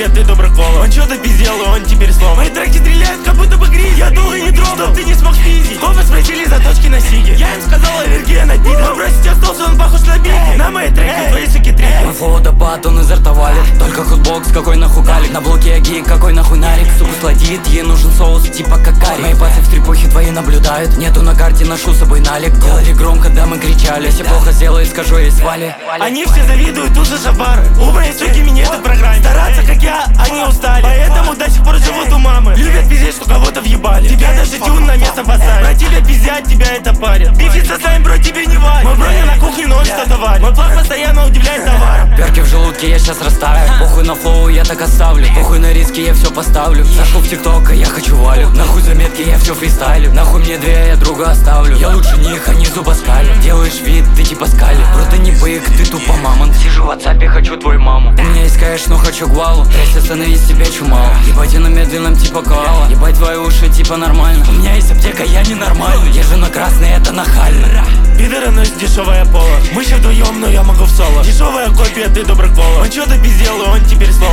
копия, ты доброкола. Он что-то пиздел, и он теперь сломан. Мои треки стреляют, как будто бы гриль. Я долго не дрогнул, чтоб ты не смог спиздить. Оба спросили за точки на сиге. Я им сказал, аллергия на пидор. Мой бро сейчас толстый, он похож на Бигги. На мои треки твои суки треки. Мой флоу водопад, он изо рта валит. Только худбокс, какой нахуй калик. На блоке я гик, какой нахуй нарик. Суку сладит, ей нужен соус, типа какарик. Мои пасы в трепухе твои наблюдают. Нету на карте, ношу с собой налик. Делали громко, да мы кричали. Если плохо сделаю, скажу ей свали. Они все завидуют, тут же шабары. У моей суки меня это в программе. Стараться как я, они устали. Поэтому до сих пор живут у мамы. Любят пиздеть, что кого-то въебали. Тебя даже тюн на место поставит. Про тебя пиздят, тебя это парит. Бифит со своим, бро, тебе не варит. Мой бро не на кухне, но он что-то варит. Мой план постоянно удивляет товаром. Перки в желудке я сейчас расставлю. Похуй на флоу, я так оставлю. Похуй на риски, я все поставлю. Зашел в тикток, а я хочу валю. Нахуй заметки, я все фристайлю. Нахуй мне две, я друга оставлю. Я лучше них, они зубоскали. Делаешь вид, ты типа скали. Бро, ты не бык, ты тупо мамонт. Сижу в WhatsApp, хочу твою маму. У меня есть кэш, но хочу гвалу. Трясь, остановись, тебе чумал. Ебать, я на медленном типа коала. Ебать, твои уши типа нормально. У меня есть аптека, я ненормальный. Я же на красный, это нахально. Пидоры носит дешевая пола. Мы еще вдвоем, но я могу в соло. Дешевая копия, ты доброкола. Он что-то пиздел, и он теперь сломан.